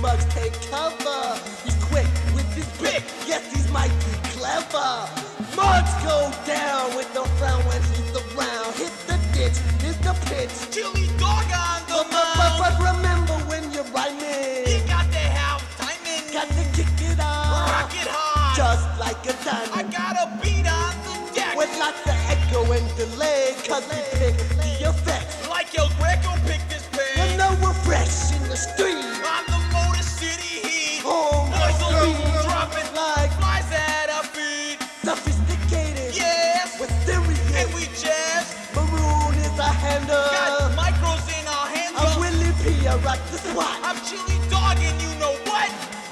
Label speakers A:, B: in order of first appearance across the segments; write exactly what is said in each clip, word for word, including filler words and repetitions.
A: mugs take cover. He's quick with his pick, yes he's mighty clever. Mugs go down with no frown when he's around. Hit the ditch, here's the pitch.
B: Chili dog on the
A: But, but, but, but remember when you're rhyming,
B: You got to have timing.
A: got to kick it off,
B: Rock it hard.
A: just like a
B: I
A: diamond.
B: got a beat on the deck.
A: With lots of echo and delay, cause we pick the effects.
B: Like El Greco picked this
A: You
B: peg.
A: know we're fresh in the street.
B: On the Motor City heat.
A: Oh,
B: Boys will
A: my
B: be
A: God.
B: dropping
A: Like
B: flies at our feet.
A: sophisticated,
B: Yes.
A: with serious.
B: And we jazz.
A: Maroon is a
B: Got
A: handle.
B: micros in our hands.
A: I'm Willie P. I rock the SWAT.
B: I'm Chili Dog and you know what?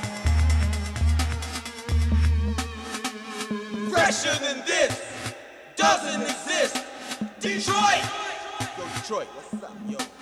B: Fresher than this doesn't exist. Detroit. Yo, Detroit.
A: What's up?
B: Yo.